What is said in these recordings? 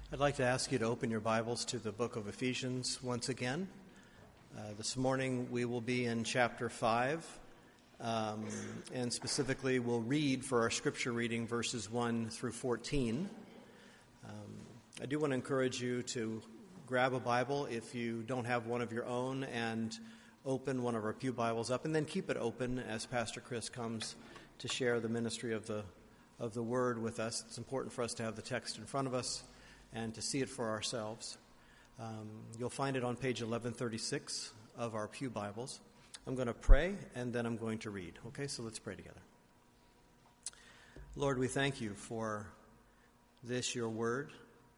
I'd like to ask you to open your Bibles to the book of Ephesians once again. This morning we will be in chapter 5, and specifically we'll read for our scripture reading verses 1 through 14. I do want to encourage you to grab a Bible if you don't have one of your own and open one of our pew Bibles up, and then keep it open as Pastor Chris comes to share the ministry of the Word with us. It's important for us to have the text in front of us and to see it for ourselves. You'll find it on page 1136 of our pew Bibles. I'm going to pray, and then I'm going to read. Okay, so let's pray together. Lord, we thank you for this, your word.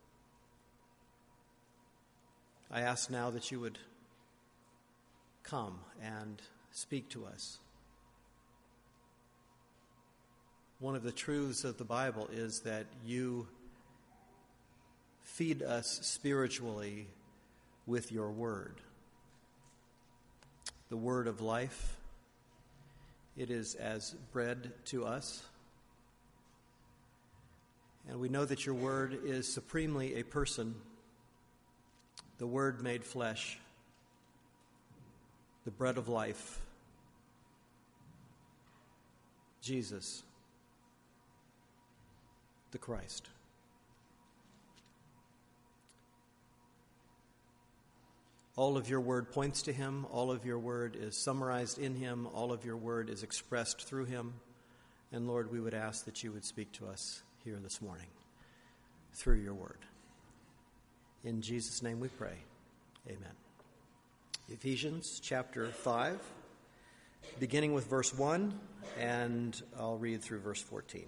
I ask now that you would come and speak to us. One of the truths of the Bible is that you feed us spiritually with your word. The word of life. It is as bread to us. And we know that your word is supremely a person, the word made flesh, the bread of life, Jesus, the Christ. All of your word points to him. All of your word is summarized in him. All of your word is expressed through him. And Lord, we would ask that you would speak to us here this morning through your word. In Jesus' name we pray. Amen. Ephesians chapter 5, beginning with verse 1, and I'll read through verse 14.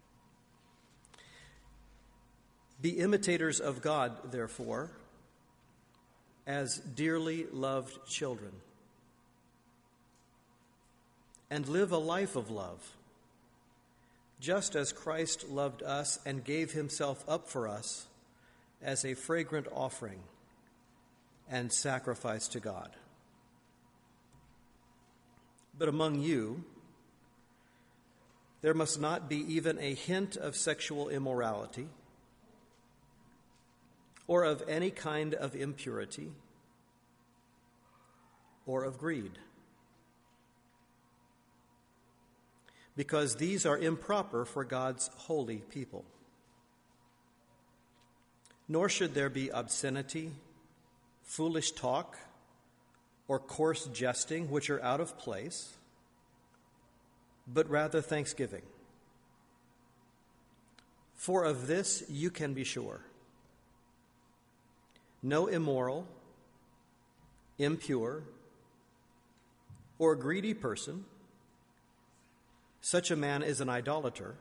Be imitators of God, therefore, as dearly loved children, and live a life of love, just as Christ loved us and gave himself up for us as a fragrant offering and sacrifice to God. But among you, there must not be even a hint of sexual immorality, or of any kind of impurity, or of greed, because these are improper for God's holy people. Nor should there be obscenity, foolish talk, or coarse jesting, which are out of place, but rather thanksgiving. For of this you can be sure: no immoral, impure, or greedy person, such a man is an idolater,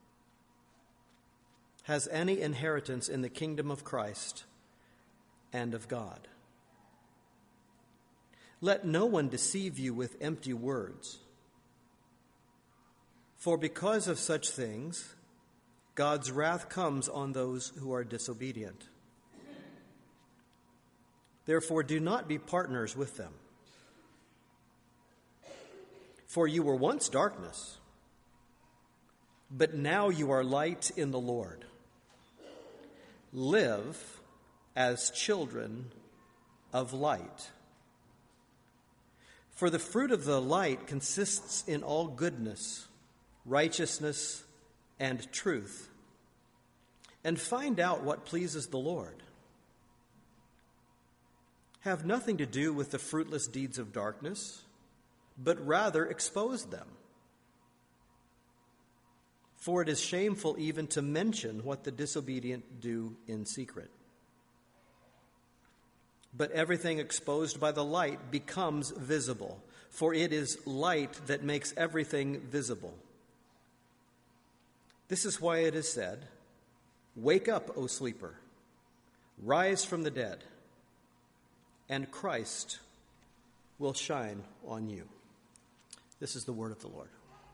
has any inheritance in the kingdom of Christ and of God. Let no one deceive you with empty words, for because of such things, God's wrath comes on those who are disobedient. Therefore, do not be partners with them. For you were once darkness, but now you are light in the Lord. Live as children of light. For the fruit of the light consists in all goodness, righteousness, and truth. And find out what pleases the Lord. Have nothing to do with the fruitless deeds of darkness, but rather expose them. For it is shameful even to mention what the disobedient do in secret. But everything exposed by the light becomes visible, for it is light that makes everything visible. This is why it is said, "Wake up, O sleeper, rise from the dead, and Christ will shine on you." This is the word of the Lord.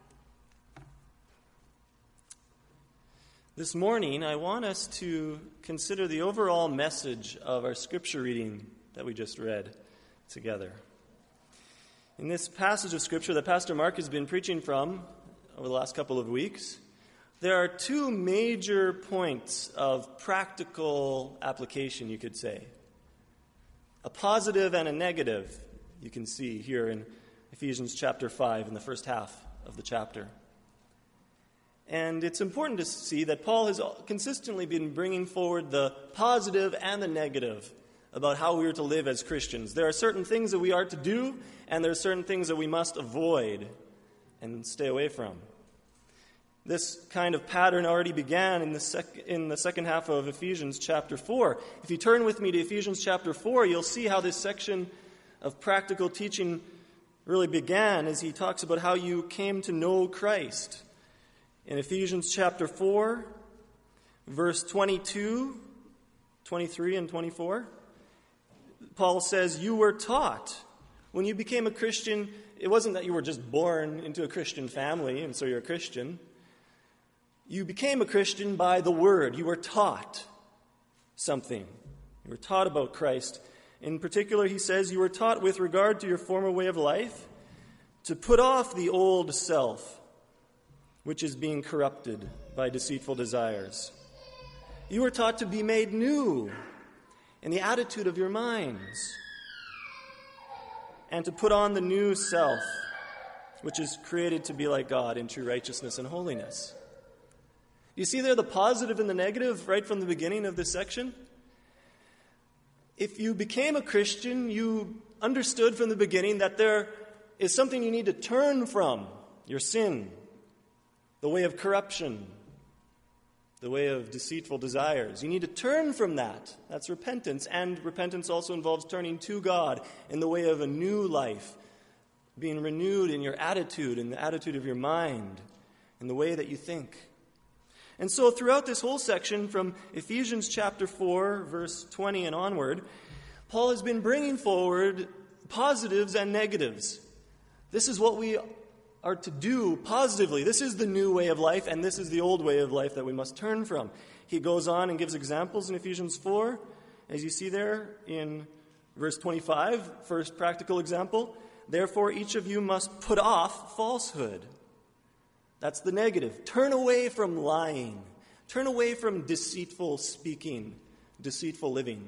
This morning, I want us to consider the overall message of our scripture reading that we just read together. In this passage of scripture that Pastor Mark has been preaching from over the last couple of weeks, there are two major points of practical application, you could say. A positive and a negative, you can see here in Ephesians chapter 5 in the first half of the chapter. And it's important to see that Paul has consistently been bringing forward the positive and the negative about how we are to live as Christians. There are certain things that we are to do, and there are certain things that we must avoid and stay away from. This kind of pattern already began in the second half of Ephesians chapter 4. If you turn with me to Ephesians chapter 4, you'll see how this section of practical teaching really began as he talks about how you came to know Christ. In Ephesians chapter 4, verse 22, 23, and 24, Paul says, you were taught. When you became a Christian, it wasn't that you were just born into a Christian family and so you're a Christian. You became a Christian by the Word. You were taught something. You were taught about Christ. In particular, he says, you were taught with regard to your former way of life to put off the old self, which is being corrupted by deceitful desires. You were taught to be made new in the attitude of your minds, and to put on the new self, which is created to be like God in true righteousness and holiness. You see there the positive and the negative right from the beginning of this section? If you became a Christian, you understood from the beginning that there is something you need to turn from, your sin, the way of corruption, the way of deceitful desires. You need to turn from that. That's repentance. And repentance also involves turning to God in the way of a new life, being renewed in your attitude, in the attitude of your mind, in the way that you think. And so throughout this whole section, from Ephesians chapter 4, verse 20 and onward, Paul has been bringing forward positives and negatives. This is what we are to do positively. This is the new way of life, and this is the old way of life that we must turn from. He goes on and gives examples in Ephesians 4, as you see there in verse 25, first practical example. Therefore, each of you must put off falsehood. That's the negative. Turn away from lying. Turn away from deceitful speaking, deceitful living.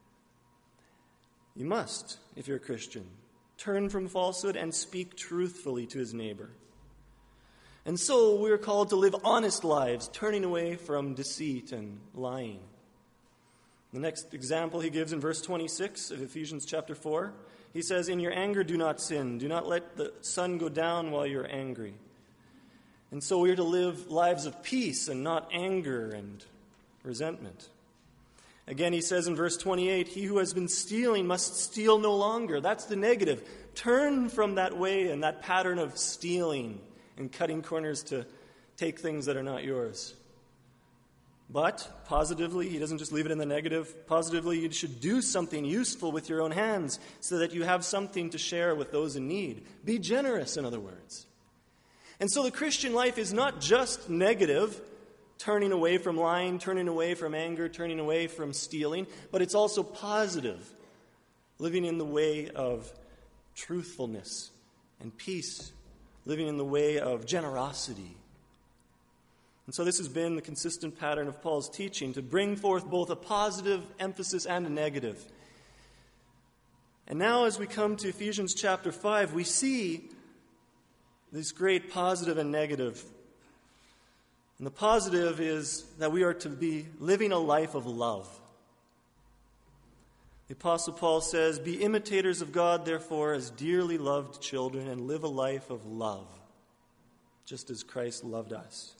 You must, if you're a Christian, turn from falsehood and speak truthfully to his neighbor. And so we're called to live honest lives, turning away from deceit and lying. The next example he gives in verse 26 of Ephesians chapter 4, he says, in your anger do not sin. Do not let the sun go down while you're angry. And so we are to live lives of peace and not anger and resentment. Again, he says in verse 28, he who has been stealing must steal no longer. That's the negative. Turn from that way and that pattern of stealing and cutting corners to take things that are not yours. But positively, he doesn't just leave it in the negative. Positively, you should do something useful with your own hands so that you have something to share with those in need. Be generous, in other words. And so the Christian life is not just negative, turning away from lying, turning away from anger, turning away from stealing, but it's also positive, living in the way of truthfulness and peace, living in the way of generosity. And so this has been the consistent pattern of Paul's teaching, to bring forth both a positive emphasis and a negative. And now as we come to Ephesians chapter 5, we see this great positive and negative. And the positive is that we are to be living a life of love. The Apostle Paul says, be imitators of God, therefore, as dearly loved children, and live a life of love, just as Christ loved us.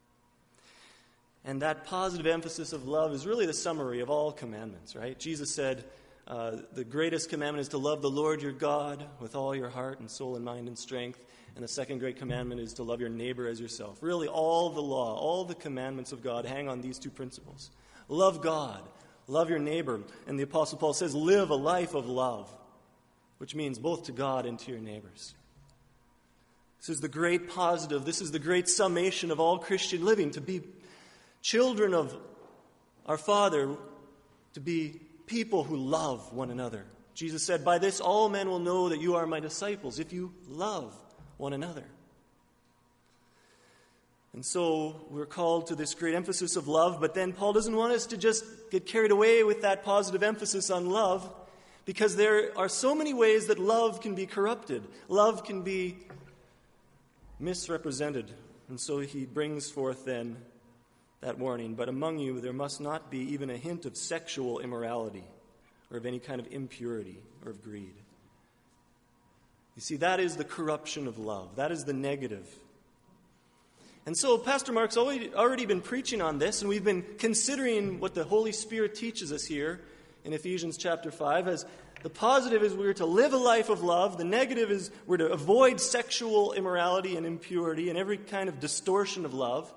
And that positive emphasis of love is really the summary of all commandments, right? Jesus said, the greatest commandment is to love the Lord your God with all your heart and soul and mind and strength. And the second great commandment is to love your neighbor as yourself. Really, all the law, all the commandments of God hang on these two principles. Love God, love your neighbor. And the Apostle Paul says, live a life of love, which means both to God and to your neighbors. This is the great positive. This is the great summation of all Christian living, to be children of our Father, to be people who love one another. Jesus said, by this all men will know that you are my disciples, if you love one another. And so we're called to this great emphasis of love, but then Paul doesn't want us to just get carried away with that positive emphasis on love, because there are so many ways that love can be corrupted. Love can be misrepresented. And so he brings forth then that warning. But among you there must not be even a hint of sexual immorality or of any kind of impurity or of greed. You see, that is the corruption of love. That is the negative. And so Pastor Mark's already been preaching on this, and we've been considering what the Holy Spirit teaches us here in Ephesians chapter 5. As the positive is we're to live a life of love. The negative is we're to avoid sexual immorality and impurity and every kind of distortion of love.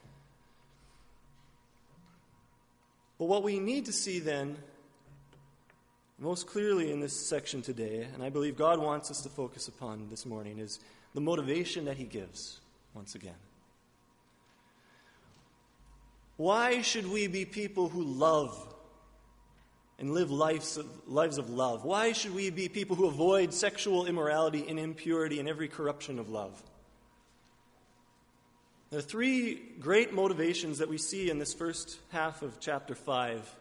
But what we need to see then, most clearly in this section today, and I believe God wants us to focus upon this morning, is the motivation that he gives once again. Why should we be people who love and live lives of love? Why should we be people who avoid sexual immorality and impurity and every corruption of love? There are three great motivations that we see in this first half of chapter 5.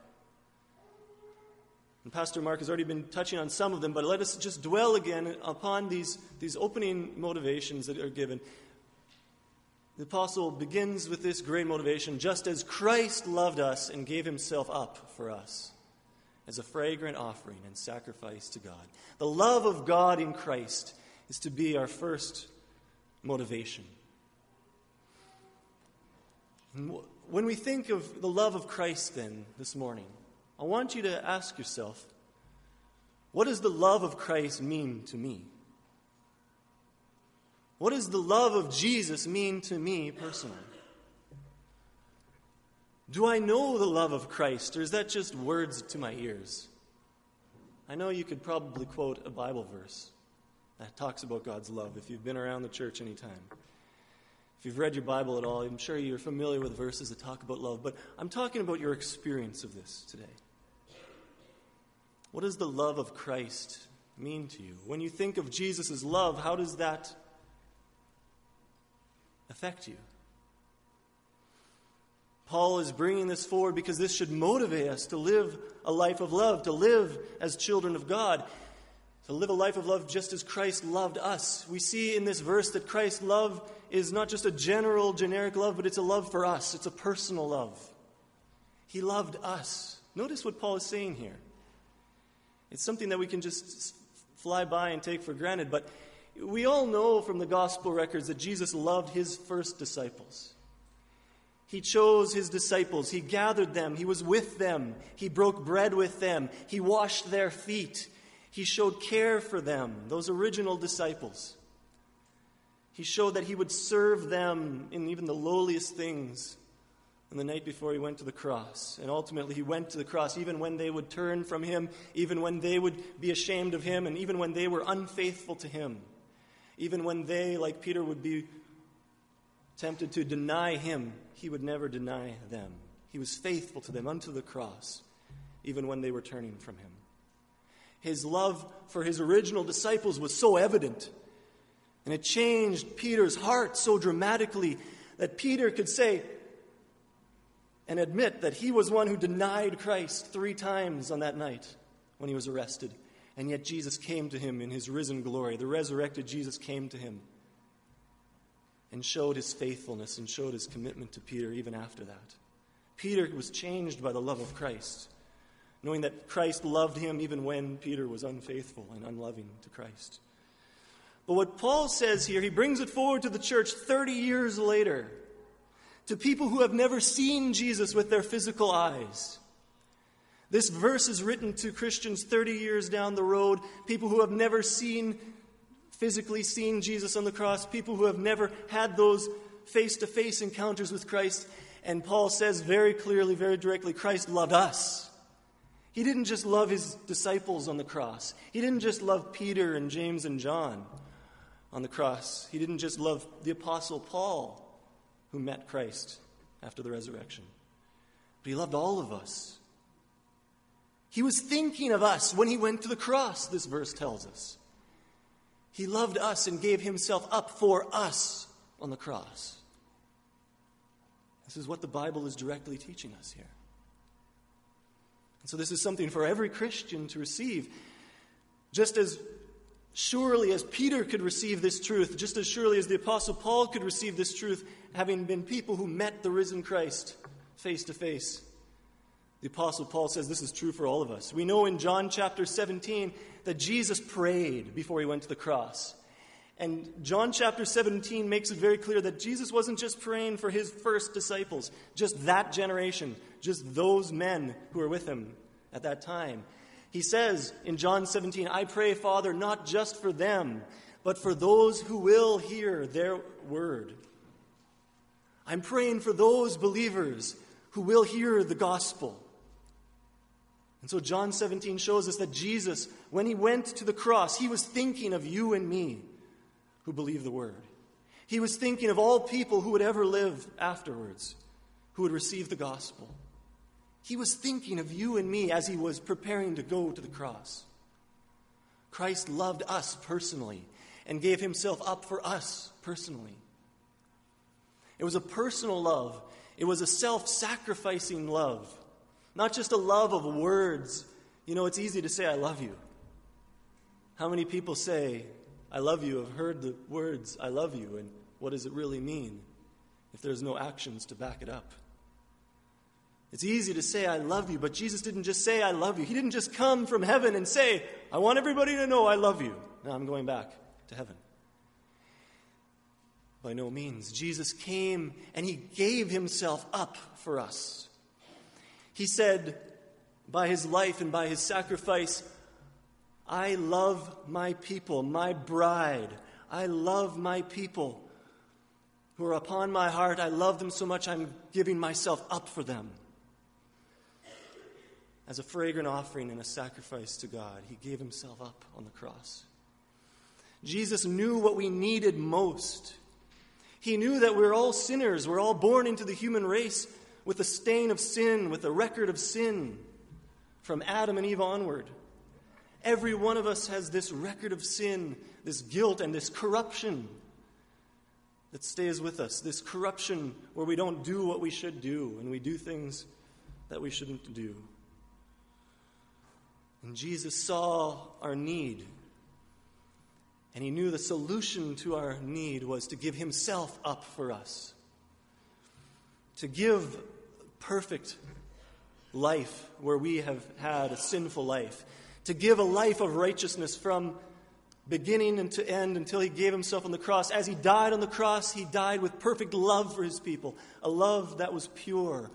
And Pastor Mark has already been touching on some of them, but let us just dwell again upon these opening motivations that are given. The apostle begins with this great motivation: just as Christ loved us and gave himself up for us as a fragrant offering and sacrifice to God. The love of God in Christ is to be our first motivation. And when we think of the love of Christ then this morning, I want you to ask yourself, what does the love of Christ mean to me? What does the love of Jesus mean to me personally? Do I know the love of Christ, or is that just words to my ears? I know you could probably quote a Bible verse that talks about God's love if you've been around the church any time. If you've read your Bible at all, I'm sure you're familiar with verses that talk about love, but I'm talking about your experience of this today. What does the love of Christ mean to you? When you think of Jesus' love, how does that affect you? Paul is bringing this forward because this should motivate us to live a life of love, to live as children of God, to live a life of love just as Christ loved us. We see in this verse that Christ's love is not just a generic love, but it's a love for us. It's a personal love. He loved us. Notice what Paul is saying here. It's something that we can just fly by and take for granted, but we all know from the gospel records that Jesus loved his first disciples. He chose his disciples. He gathered them. He was with them. He broke bread with them. He washed their feet. He showed care for them, those original disciples. He showed that he would serve them in even the lowliest things on the night before he went to the cross. And ultimately he went to the cross even when they would turn from him, even when they would be ashamed of him, and even when they were unfaithful to him. Even when they, like Peter, would be tempted to deny him, he would never deny them. He was faithful to them unto the cross, even when they were turning from him. His love for his original disciples was so evident, and it changed Peter's heart so dramatically that Peter could say and admit that he was one who denied Christ 3 times on that night when he was arrested. And yet Jesus came to him in his risen glory. The resurrected Jesus came to him and showed his faithfulness and showed his commitment to Peter even after that. Peter was changed by the love of Christ, knowing that Christ loved him even when Peter was unfaithful and unloving to Christ. But what Paul says here, he brings it forward to the church 30 years later, to people who have never seen Jesus with their physical eyes. This verse is written to Christians 30 years down the road, people who have never physically seen Jesus on the cross, people who have never had those face-to-face encounters with Christ. And Paul says very clearly, very directly, Christ loved us. He didn't just love his disciples on the cross. He didn't just love Peter and James and John on the cross. He didn't just love the Apostle Paul, who met Christ after the resurrection. But he loved all of us. He was thinking of us when he went to the cross, this verse tells us. He loved us and gave himself up for us on the cross. This is what the Bible is directly teaching us here. And so this is something for every Christian to receive. Just as surely as Peter could receive this truth, just as surely as the Apostle Paul could receive this truth, having been people who met the risen Christ face to face. The Apostle Paul says this is true for all of us. We know in John chapter 17 that Jesus prayed before he went to the cross. And John chapter 17 makes it very clear that Jesus wasn't just praying for his first disciples, just that generation, just those men who were with him at that time. He says in John 17, I pray, Father, not just for them, but for those who will hear their word. I'm praying for those believers who will hear the gospel. And so John 17 shows us that Jesus, when he went to the cross, he was thinking of you and me who believe the word. He was thinking of all people who would ever live afterwards, who would receive the gospel. He was thinking of you and me as he was preparing to go to the cross. Christ loved us personally and gave himself up for us personally. It was a personal love. It was a self-sacrificing love. Not just a love of words. You know, it's easy to say, I love you. How many people say, I love you, have heard the words, I love you, and what does it really mean if there's no actions to back it up? It's easy to say, I love you, but Jesus didn't just say, I love you. He didn't just come from heaven and say, I want everybody to know I love you. Now I'm going back to heaven. By no means. Jesus came and he gave himself up for us. He said, by his life and by his sacrifice, I love my people, my bride. I love my people who are upon my heart. I love them so much I'm giving myself up for them. As a fragrant offering and a sacrifice to God, he gave himself up on the cross. Jesus knew what we needed most. He knew that we're all sinners. We're all born into the human race with a stain of sin, with a record of sin from Adam and Eve onward. Every one of us has this record of sin, this guilt, and this corruption that stays with us. This corruption where we don't do what we should do, and we do things that we shouldn't do. And Jesus saw our need, and he knew the solution to our need was to give himself up for us. To give perfect life where we have had a sinful life. To give a life of righteousness from beginning and to end until he gave himself on the cross. As he died on the cross, he died with perfect love for his people. A love that was pure.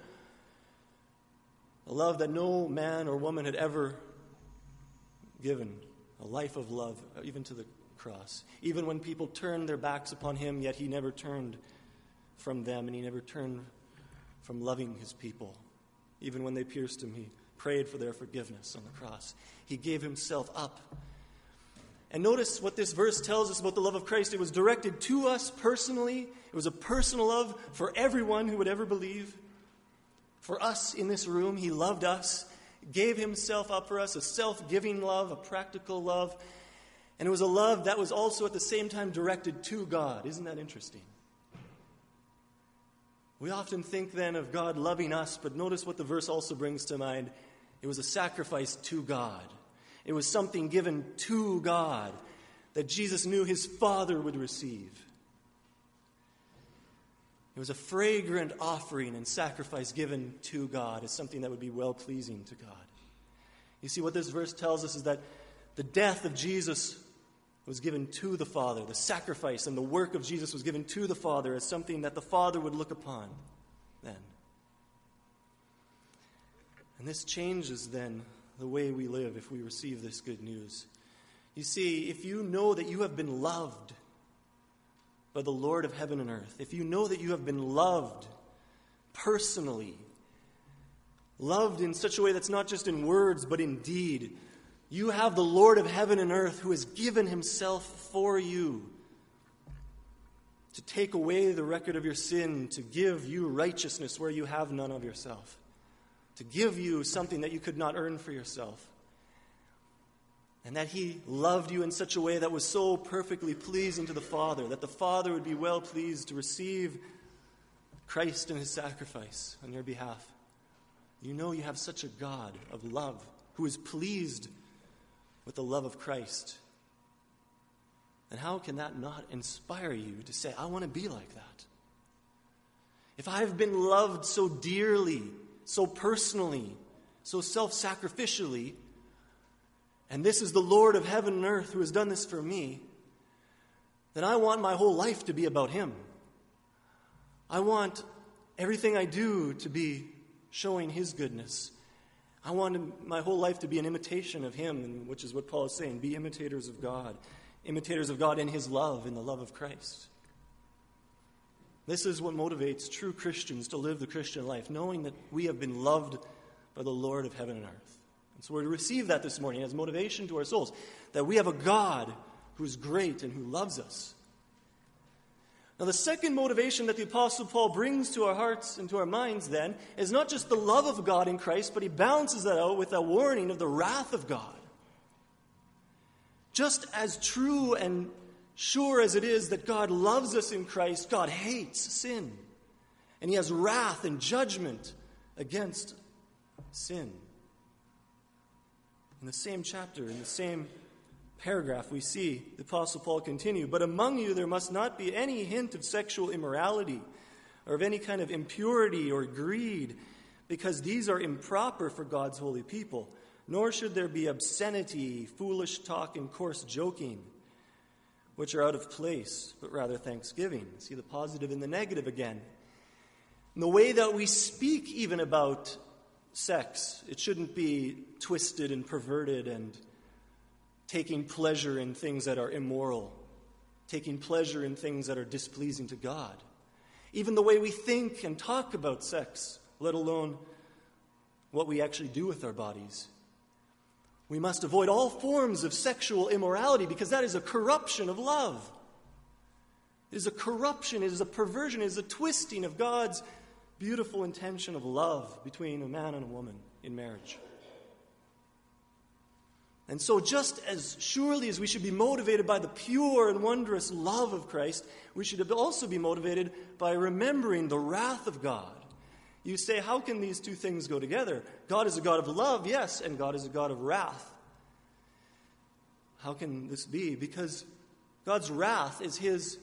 A love that no man or woman had ever given. A life of love, even to the cross. Even when people turned their backs upon him, yet he never turned from them, and he never turned from loving his people. Even when they pierced him, he prayed for their forgiveness on the cross. He gave himself up. And notice what this verse tells us about the love of Christ. It was directed to us personally. It was a personal love for everyone who would ever believe. For us in this room, he loved us, gave himself up for us, a self-giving love, a practical love. And it was a love that was also at the same time directed to God. Isn't that interesting? We often think then of God loving us, but notice what the verse also brings to mind. It was a sacrifice to God. It was something given to God that Jesus knew his Father would receive. It was a fragrant offering and sacrifice given to God as something that would be well-pleasing to God. You see, what this verse tells us is that the death of Jesus was given to the Father. The sacrifice and the work of Jesus was given to the Father as something that the Father would look upon then. And this changes then the way we live if we receive this good news. You see, if you know that you have been loved by the Lord of heaven and earth, if you know that you have been loved personally, loved in such a way that's not just in words but in deed, you have the Lord of heaven and earth who has given himself for you to take away the record of your sin, to give you righteousness where you have none of yourself, to give you something that you could not earn for yourself. And that he loved you in such a way that was so perfectly pleasing to the Father, that the Father would be well pleased to receive Christ and his sacrifice on your behalf, you know you have such a God of love who is pleased with the love of Christ. And how can that not inspire you to say, I want to be like that? If I have been loved so dearly, so personally, so self-sacrificially, and this is the Lord of heaven and earth who has done this for me, then I want my whole life to be about him. I want everything I do to be showing his goodness. I want my whole life to be an imitation of him, which is what Paul is saying. Be imitators of God in his love, in the love of Christ. This is what motivates true Christians to live the Christian life, knowing that we have been loved by the Lord of heaven and earth. And so we're to receive that this morning as motivation to our souls, that we have a God who's great and who loves us. Now, the second motivation that the Apostle Paul brings to our hearts and to our minds then is not just the love of God in Christ, but he balances that out with a warning of the wrath of God. Just as true and sure as it is that God loves us in Christ, God hates sin. And he has wrath and judgment against sin. In the same chapter, in the same paragraph, we see the Apostle Paul continue, but among you there must not be any hint of sexual immorality or of any kind of impurity or greed, because these are improper for God's holy people. Nor should there be obscenity, foolish talk, and coarse joking, which are out of place, but rather thanksgiving. See the positive and the negative again. In the way that we speak even about sex, it shouldn't be twisted and perverted and taking pleasure in things that are immoral, taking pleasure in things that are displeasing to God. Even the way we think and talk about sex, let alone what we actually do with our bodies. We must avoid all forms of sexual immorality because that is a corruption of love. It is a corruption, it is a perversion, it is a twisting of God's beautiful intention of love between a man and a woman in marriage. And so just as surely as we should be motivated by the pure and wondrous love of Christ, we should also be motivated by remembering the wrath of God. You say, how can these two things go together? God is a God of love, yes, and God is a God of wrath. How can this be? Because God's wrath is his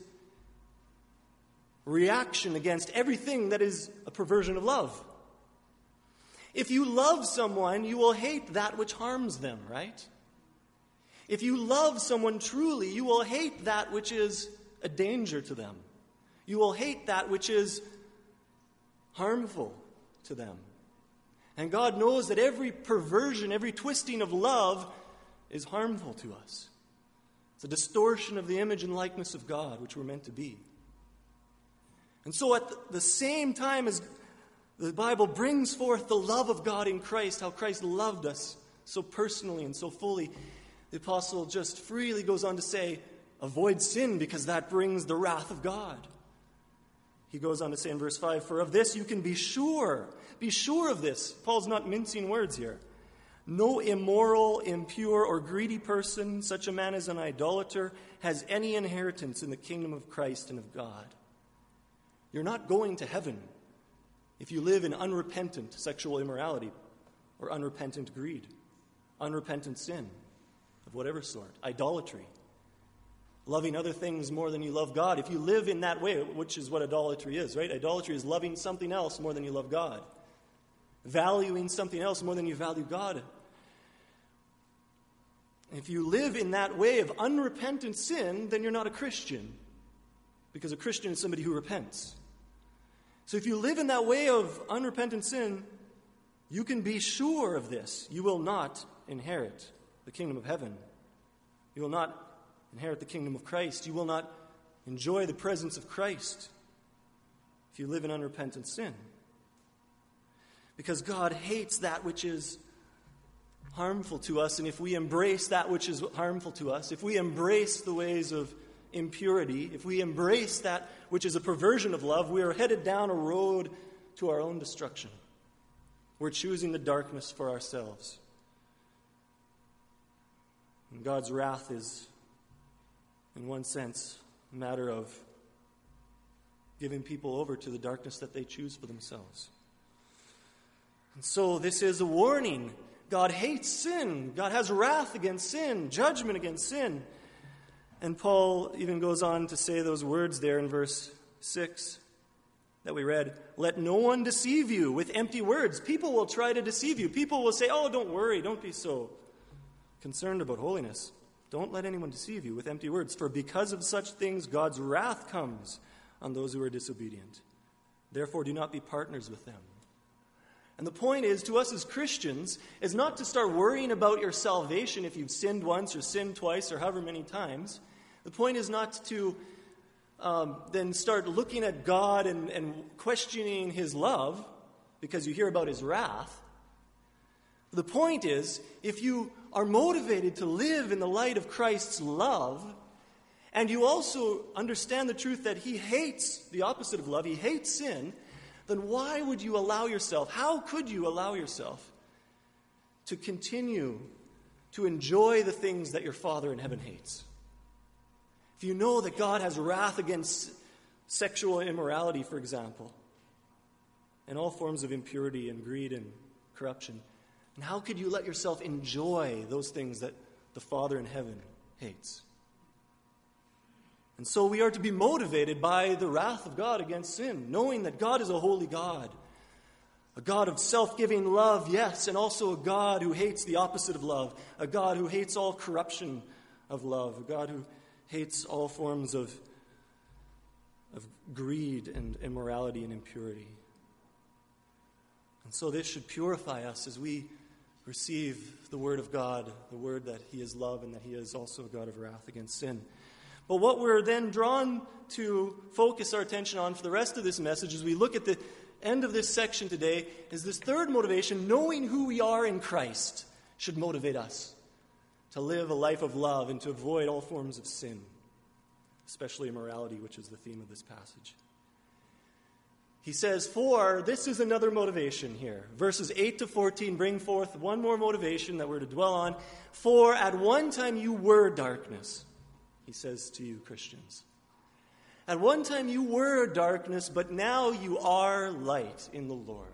reaction against everything that is a perversion of love. If you love someone, you will hate that which harms them, right? If you love someone truly, you will hate that which is a danger to them. You will hate that which is harmful to them. And God knows that every perversion, every twisting of love is harmful to us. It's a distortion of the image and likeness of God, which we're meant to be. And so at the same time as the Bible brings forth the love of God in Christ, how Christ loved us so personally and so fully, the apostle just freely goes on to say, avoid sin because that brings the wrath of God. He goes on to say in verse 5, for of this you can be sure. Be sure of this. Paul's not mincing words here. No immoral, impure, or greedy person, such a man as an idolater, has any inheritance in the kingdom of Christ and of God. You're not going to heaven if you live in unrepentant sexual immorality or unrepentant greed, unrepentant sin of whatever sort, idolatry, loving other things more than you love God. If you live in that way, which is what idolatry is, right? Idolatry is loving something else more than you love God, valuing something else more than you value God. If you live in that way of unrepentant sin, then you're not a Christian, because a Christian is somebody who repents. So if you live in that way of unrepentant sin, you can be sure of this. You will not inherit the kingdom of heaven. You will not inherit the kingdom of Christ. You will not enjoy the presence of Christ if you live in unrepentant sin. Because God hates that which is harmful to us, and if we embrace that which is harmful to us, if we embrace the ways of impurity, if we embrace that which is a perversion of love, we are headed down a road to our own destruction. We're choosing the darkness for ourselves. And God's wrath is, in one sense, a matter of giving people over to the darkness that they choose for themselves. And so this is a warning. God hates sin. God has wrath against sin, judgment against sin. And Paul even goes on to say those words there in verse 6 that we read. Let no one deceive you with empty words. People will try to deceive you. People will say, oh, don't worry, don't be so concerned about holiness. Don't let anyone deceive you with empty words. For because of such things, God's wrath comes on those who are disobedient. Therefore, do not be partners with them. And the point is, to us as Christians, is not to start worrying about your salvation if you've sinned once or sinned twice or however many times. The point is not to then start looking at God and questioning his love because you hear about his wrath. The point is, if you are motivated to live in the light of Christ's love, and you also understand the truth that he hates the opposite of love, he hates sin, then why would you allow yourself, how could you allow yourself to continue to enjoy the things that your Father in heaven hates? If you know that God has wrath against sexual immorality, for example, and all forms of impurity and greed and corruption, and how could you let yourself enjoy those things that the Father in heaven hates? And so we are to be motivated by the wrath of God against sin, knowing that God is a holy God, a God of self-giving love, yes, and also a God who hates the opposite of love, a God who hates all corruption of love, a God who hates all forms of greed and immorality and impurity. And so this should purify us as we receive the word of God, the word that he is love and that he is also a God of wrath against sin. But what we're then drawn to focus our attention on for the rest of this message as we look at the end of this section today is this third motivation: knowing who we are in Christ should motivate us to live a life of love and to avoid all forms of sin, especially immorality, which is the theme of this passage. He says, for this is another motivation here. Verses 8 to 14 bring forth one more motivation that we're to dwell on. For at one time you were darkness, he says to you Christians. At one time you were darkness, but now you are light in the Lord.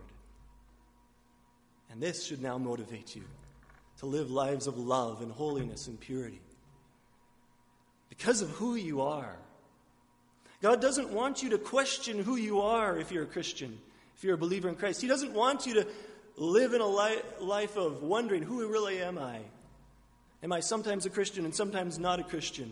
And this should now motivate you to live lives of love and holiness and purity. Because of who you are. God doesn't want you to question who you are if you're a Christian, if you're a believer in Christ. He doesn't want you to live in a life of wondering, who really am I? Am I sometimes a Christian and sometimes not a Christian?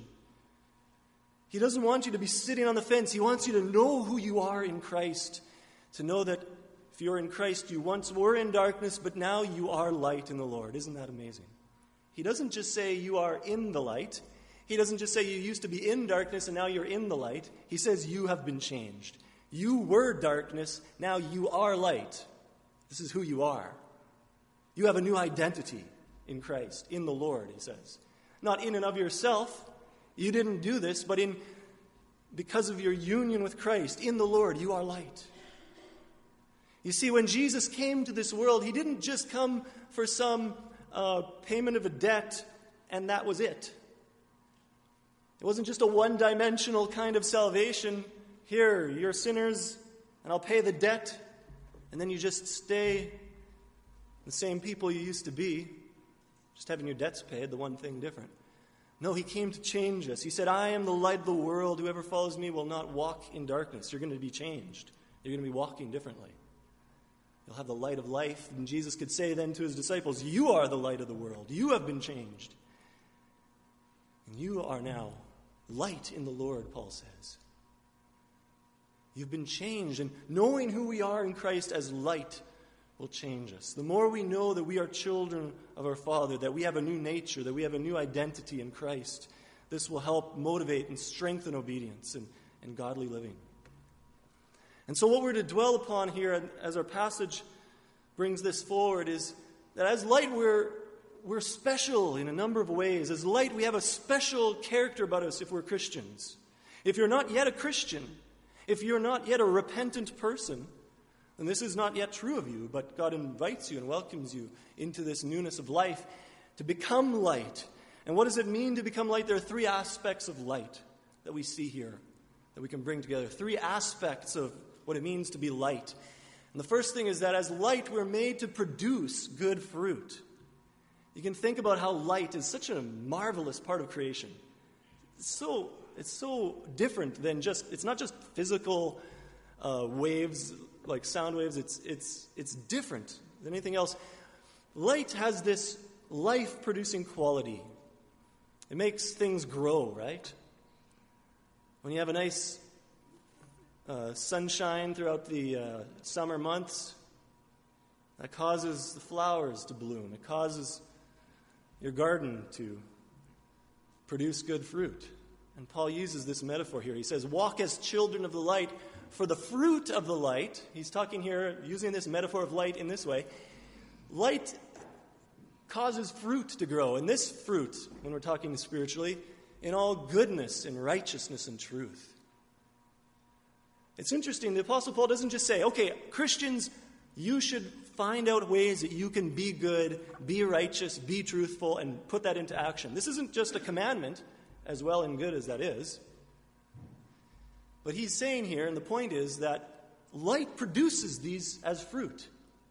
He doesn't want you to be sitting on the fence. He wants you to know who you are in Christ, to know that if you're in Christ, you once were in darkness, but now you are light in the Lord. Isn't that amazing? He doesn't just say you are in the light. He doesn't just say you used to be in darkness and now you're in the light. He says you have been changed. You were darkness, now you are light. This is who you are. You have a new identity in Christ, in the Lord, he says. Not in and of yourself. You didn't do this, but because of your union with Christ, in the Lord, you are light. You see, when Jesus came to this world, he didn't just come for some payment of a debt and that was it. It wasn't just a one-dimensional kind of salvation. Here, you're sinners, and I'll pay the debt, and then you just stay the same people you used to be, just having your debts paid, the one thing different. No, he came to change us. He said, I am the light of the world. Whoever follows me will not walk in darkness. You're going to be changed. You're going to be walking differently. You'll have the light of life. And Jesus could say then to his disciples, you are the light of the world. You have been changed. And you are now light in the Lord, Paul says. You've been changed, and knowing who we are in Christ as light will change us. The more we know that we are children of our Father, that we have a new nature, that we have a new identity in Christ, this will help motivate and strengthen obedience and godly living. And so what we're to dwell upon here as our passage brings this forward is that as light we're special in a number of ways. As light, we have a special character about us if we're Christians. If you're not yet a Christian, if you're not yet a repentant person, then this is not yet true of you, but God invites you and welcomes you into this newness of life to become light. And what does it mean to become light? There are three aspects of light that we see here. that we can bring together. 3 aspects of what it means to be light. And the first thing is that as light, we're made to produce good fruit. You can think about how light is such a marvelous part of creation. It's so different than it's not just physical waves, like sound waves. It's different than anything else. Light has this life-producing quality. It makes things grow, right? When you have a nice sunshine throughout the summer months, that causes the flowers to bloom. It causes your garden to produce good fruit. And Paul uses this metaphor here. He says, walk as children of the light, for the fruit of the light, he's talking here, using this metaphor of light in this way, light causes fruit to grow. And this fruit, when we're talking spiritually, in all goodness and righteousness and truth. It's interesting, the Apostle Paul doesn't just say, okay, Christians, you should find out ways that you can be good, be righteous, be truthful, and put that into action. This isn't just a commandment, as well and good as that is. But he's saying here, and the point is that light produces these as fruit.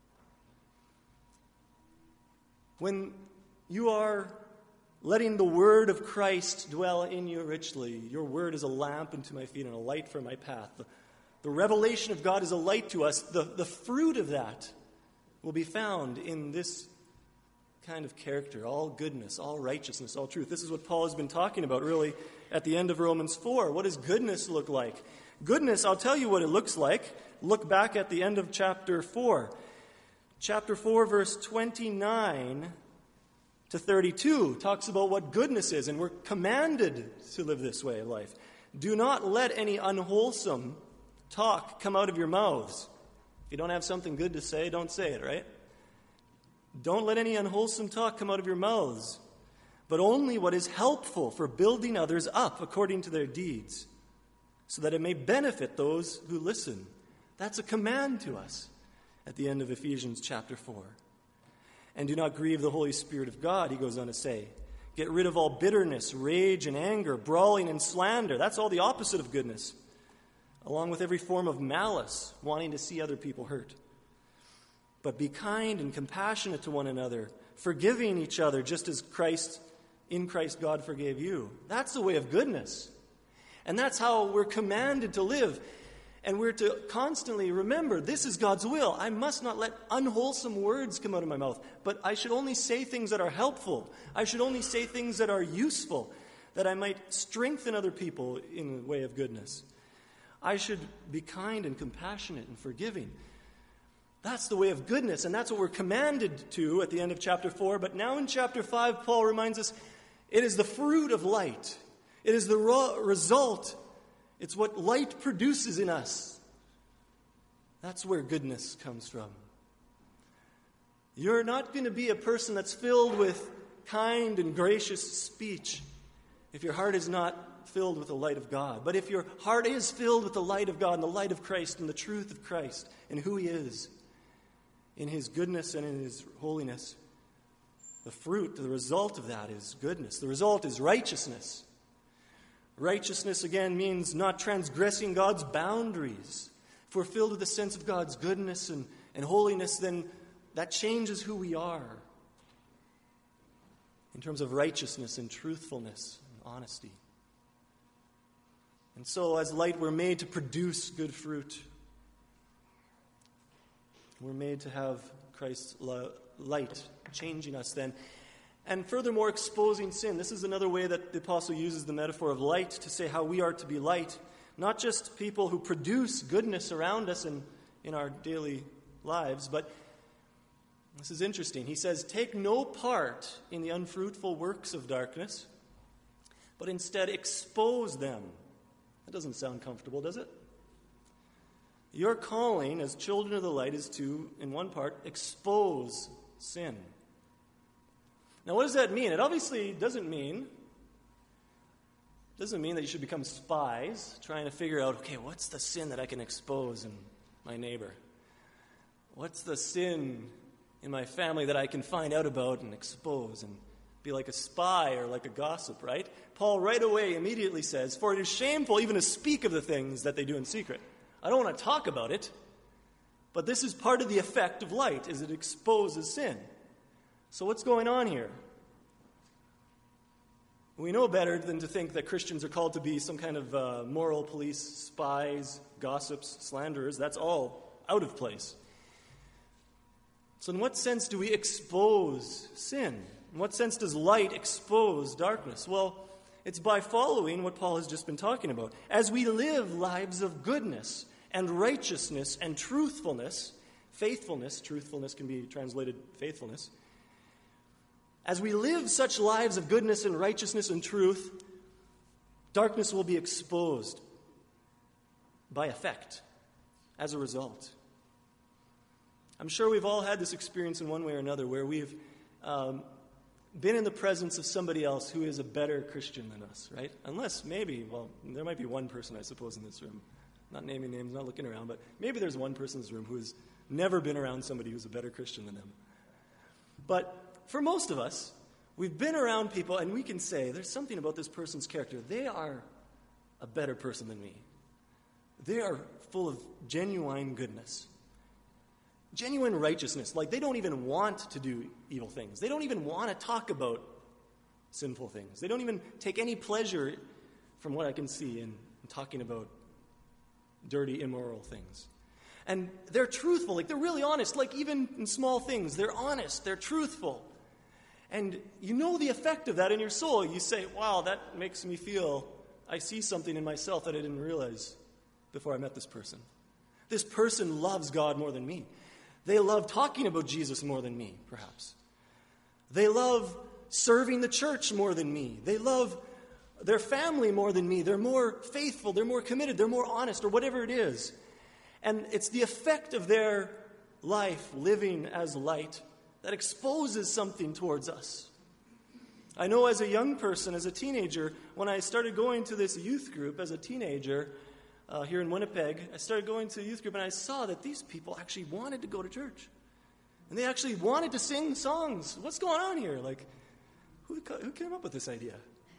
When you are letting the word of Christ dwell in you richly, your word is a lamp unto my feet and a light for my path. The revelation of God is a light to us. The fruit of that will be found in this kind of character, all goodness, all righteousness, all truth. This is what Paul has been talking about really at the end of Romans 4. What does goodness look like? Goodness, I'll tell you what it looks like. Look back at the end of chapter 4. Chapter 4, verse 29 to 32 talks about what goodness is, and we're commanded to live this way of life. Do not let any unwholesome talk come out of your mouths. If you don't have something good to say, don't say it, right? Don't let any unwholesome talk come out of your mouths, but only what is helpful for building others up according to their deeds, so that it may benefit those who listen. That's a command to us at the end of Ephesians chapter 4. And do not grieve the Holy Spirit of God, he goes on to say. Get rid of all bitterness, rage, and anger, brawling and slander. That's all the opposite of goodness, along with every form of malice, wanting to see other people hurt. But be kind and compassionate to one another, forgiving each other just as in Christ God forgave you. That's the way of goodness. And that's how we're commanded to live. And we're to constantly remember, this is God's will. I must not let unwholesome words come out of my mouth, but I should only say things that are helpful. I should only say things that are useful, that I might strengthen other people in the way of goodness. I should be kind and compassionate and forgiving. That's the way of goodness, and that's what we're commanded to at the end of chapter 4. But now in chapter 5, Paul reminds us it is the fruit of light. It is the result. It's what light produces in us. That's where goodness comes from. You're not going to be a person that's filled with kind and gracious speech if your heart is not filled with the light of God. But if your heart is filled with the light of God and the light of Christ and the truth of Christ and who he is, in his goodness and in his holiness, the fruit, the result of that is goodness. The result is righteousness. Righteousness, again, means not transgressing God's boundaries. If we're filled with the sense of God's goodness and holiness, then that changes who we are in terms of righteousness and truthfulness and honesty. And so, as light, we're made to produce good fruit. We're made to have Christ's light changing us then. And furthermore, exposing sin. This is another way that the apostle uses the metaphor of light to say how we are to be light. Not just people who produce goodness around us in our daily lives, but this is interesting. He says, take no part in the unfruitful works of darkness, but instead expose them. That doesn't sound comfortable, does it? Your calling as children of the light is to, in one part, expose sin. Now, what does that mean? It obviously doesn't mean that you should become spies trying to figure out, okay, what's the sin that I can expose in my neighbor? What's the sin in my family that I can find out about and expose and be like a spy or like a gossip, right? Paul right away immediately says, "For it is shameful even to speak of the things that they do in secret." I don't want to talk about it, but this is part of the effect of light, is it exposes sin. So what's going on here? We know better than to think that Christians are called to be some kind of moral police, spies, gossips, slanderers. That's all out of place. So in what sense do we expose sin? In what sense does light expose darkness? Well, it's by following what Paul has just been talking about. As we live lives of goodness and righteousness and truthfulness, truthfulness can be translated faithfulness. As we live such lives of goodness and righteousness and truth, darkness will be exposed by effect as a result. I'm sure we've all had this experience in one way or another where we've been in the presence of somebody else who is a better Christian than us, right? Unless maybe, there might be one person, I suppose, in this room. Not naming names, not looking around, but maybe there's one person in this room who has never been around somebody who's a better Christian than them. But for most of us, we've been around people and we can say, there's something about this person's character. They are a better person than me. They are full of genuine goodness, genuine righteousness. Like they don't even want to do evil things. They don't even want to talk about sinful things. They don't even take any pleasure, from what I can see, in talking about dirty, immoral things. And they're truthful, like they're really honest, like even in small things, they're honest, they're truthful. And you know the effect of that in your soul. You say, wow, that makes me feel, I see something in myself that I didn't realize before I met this person. This person loves God more than me. They love talking about Jesus more than me, perhaps. They love serving the church more than me. They love their family more than me. They're more faithful, they're more committed, they're more honest, or whatever it is. And it's the effect of their life living as light that exposes something towards us. I know as a young person, as a teenager, when I started going to this youth group as a teenager here in Winnipeg, I started going to a youth group and I saw that these people actually wanted to go to church. And they actually wanted to sing songs. What's going on here? Like, who came up with this idea?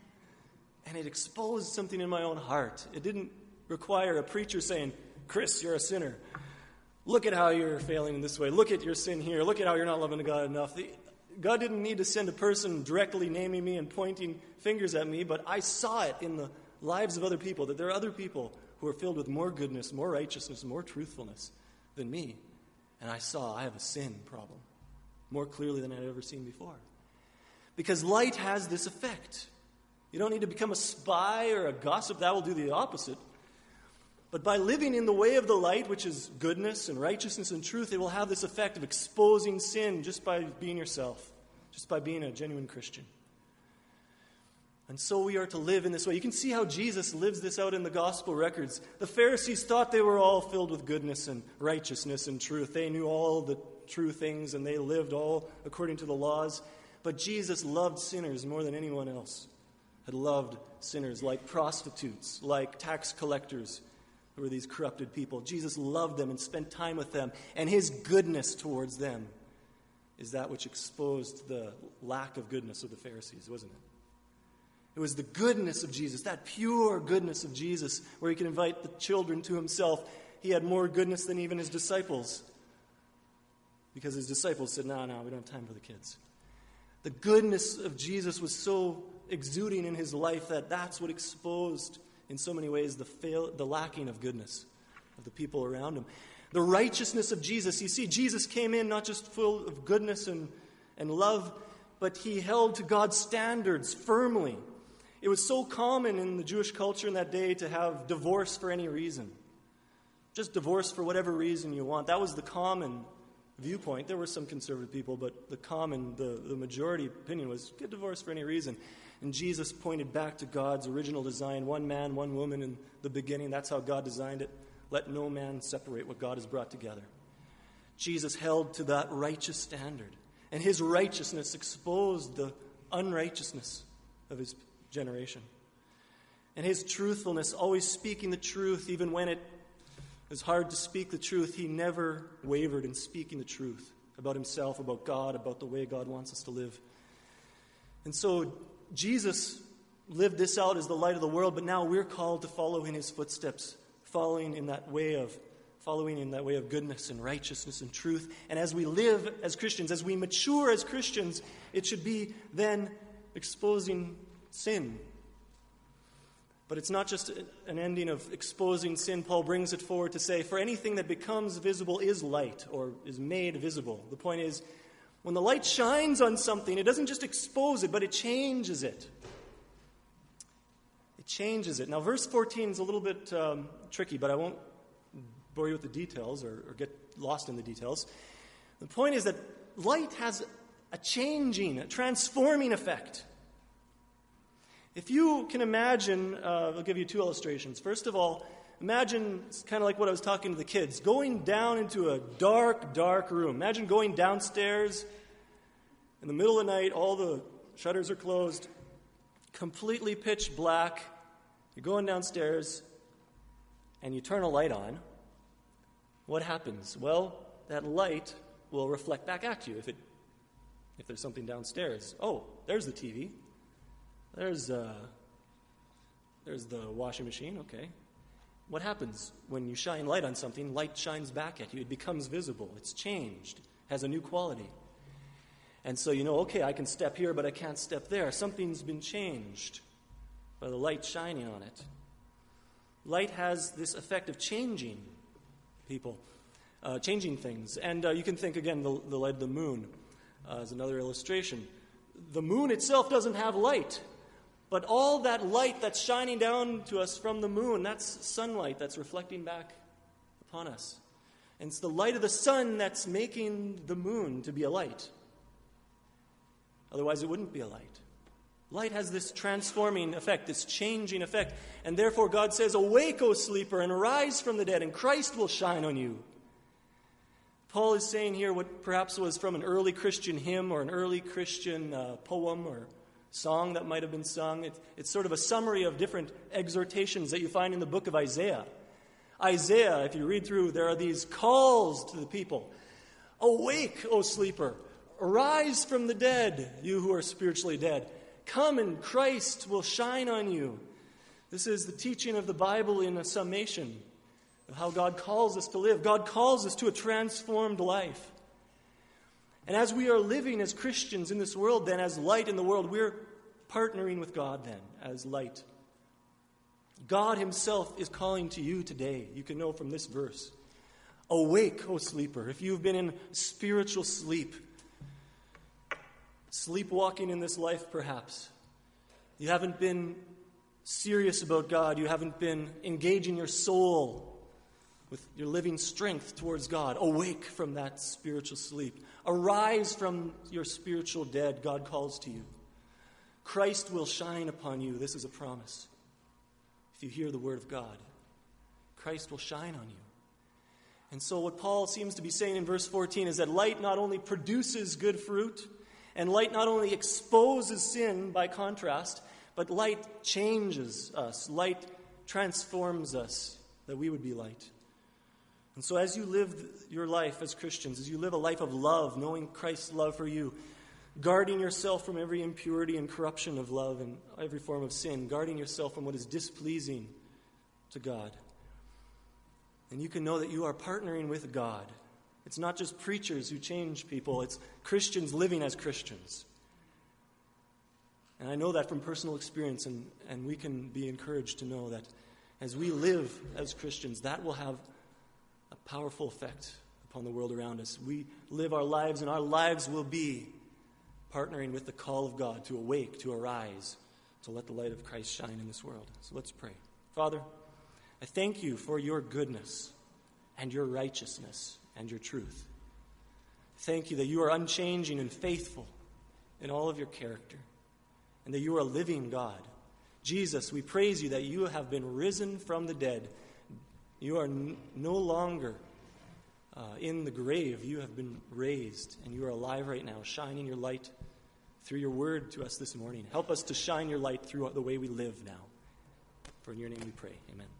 And it exposed something in my own heart. It didn't require a preacher saying, "Chris, you're a sinner. Look at how you're failing in this way. Look at your sin here. Look at how you're not loving God enough." God didn't need to send a person directly naming me and pointing fingers at me, but I saw it in the lives of other people, that there are other people who are filled with more goodness, more righteousness, more truthfulness than me. And I saw I have a sin problem more clearly than I'd ever seen before. Because light has this effect. You don't need to become a spy or a gossip. That will do the opposite. But by living in the way of the light, which is goodness and righteousness and truth, it will have this effect of exposing sin just by being yourself, just by being a genuine Christian. And so we are to live in this way. You can see how Jesus lives this out in the gospel records. The Pharisees thought they were all filled with goodness and righteousness and truth. They knew all the true things and they lived all according to the laws. But Jesus loved sinners more than anyone else had loved sinners, like prostitutes, like tax collectors, who were these corrupted people. Jesus loved them and spent time with them. And his goodness towards them is that which exposed the lack of goodness of the Pharisees, wasn't it? It was the goodness of Jesus, that pure goodness of Jesus, where he could invite the children to himself. He had more goodness than even his disciples, because his disciples said, no, we don't have time for the kids. The goodness of Jesus was so exuding in his life that that's what exposed, in so many ways, the lacking of goodness of the people around him. The righteousness of Jesus. You see, Jesus came in not just full of goodness and love, but he held to God's standards firmly. It was so common in the Jewish culture in that day to have divorce for any reason. Just divorce for whatever reason you want. That was the common viewpoint. There were some conservative people, but the majority opinion was get divorced for any reason. And Jesus pointed back to God's original design, one man, one woman in the beginning. That's how God designed it. Let no man separate what God has brought together. Jesus held to that righteous standard. And his righteousness exposed the unrighteousness of his generation. And his truthfulness, always speaking the truth, even when it was hard to speak the truth, he never wavered in speaking the truth about himself, about God, about the way God wants us to live. And so Jesus lived this out as the light of the world, but now we're called to follow in his footsteps, following in that way of goodness and righteousness and truth. And as we live as Christians, as we mature as Christians, it should be then exposing sin. But it's not just an ending of exposing sin. Paul brings it forward to say, for anything that becomes visible is light, or is made visible. The point is, when the light shines on something, it doesn't just expose it, but it changes it. It changes it. Now, verse 14 is a little bit tricky, but I won't bore you with the details or get lost in the details. The point is that light has a changing, a transforming effect. If you can imagine, I'll give you two illustrations. First of all, imagine, it's kind of like what I was talking to the kids, going down into a dark, dark room. Imagine going downstairs in the middle of the night, all the shutters are closed, completely pitch black. You're going downstairs, and you turn a light on. What happens? Well, that light will reflect back at you if there's something downstairs. Oh, there's the TV. There's the washing machine. Okay. What happens when you shine light on something? Light shines back at you. It becomes visible. It's changed. Has a new quality. And so you know, okay, I can step here, but I can't step there. Something's been changed by the light shining on it. Light has this effect of changing people, changing things. And you can think, again, the light of the moon as another illustration. The moon itself doesn't have light. But all that light that's shining down to us from the moon, that's sunlight that's reflecting back upon us. And it's the light of the sun that's making the moon to be a light. Otherwise, it wouldn't be a light. Light has this transforming effect, this changing effect. And therefore, God says, awake, O sleeper, and arise from the dead, and Christ will shine on you. Paul is saying here what perhaps was from an early Christian hymn or an early Christian poem or song that might have been sung. It's sort of a summary of different exhortations that you find in the book of Isaiah. Isaiah, if you read through, there are these calls to the people. Awake, O sleeper. Arise from the dead, you who are spiritually dead. Come and Christ will shine on you. This is the teaching of the Bible in a summation of how God calls us to live. God calls us to a transformed life. And as we are living as Christians in this world, then, as light in the world, we're partnering with God then as light. God himself is calling to you today. You can know from this verse. Awake, O sleeper. If you've been in spiritual sleep, sleepwalking in this life perhaps, you haven't been serious about God, you haven't been engaging your soul with your living strength towards God, awake from that spiritual sleep. Arise from your spiritual dead, God calls to you. Christ will shine upon you. This is a promise. If you hear the word of God, Christ will shine on you. And so what Paul seems to be saying in verse 14 is that light not only produces good fruit, and light not only exposes sin by contrast, but light changes us. Light transforms us, that we would be light. And so as you live your life as Christians, as you live a life of love, knowing Christ's love for you, guarding yourself from every impurity and corruption of love and every form of sin, guarding yourself from what is displeasing to God, and you can know that you are partnering with God. It's not just preachers who change people, it's Christians living as Christians. And I know that from personal experience, and we can be encouraged to know that as we live as Christians, that will have a powerful effect upon the world around us. We live our lives, and our lives will be partnering with the call of God to awake, to arise, to let the light of Christ shine in this world. So let's pray. Father, I thank you for your goodness and your righteousness and your truth. Thank you that you are unchanging and faithful in all of your character, and that you are a living God. Jesus, we praise you that you have been risen from the dead. You are no longer in the grave. You have been raised, and you are alive right now, shining your light through your word to us this morning. Help us to shine your light through the way we live now. For in your name we pray. Amen.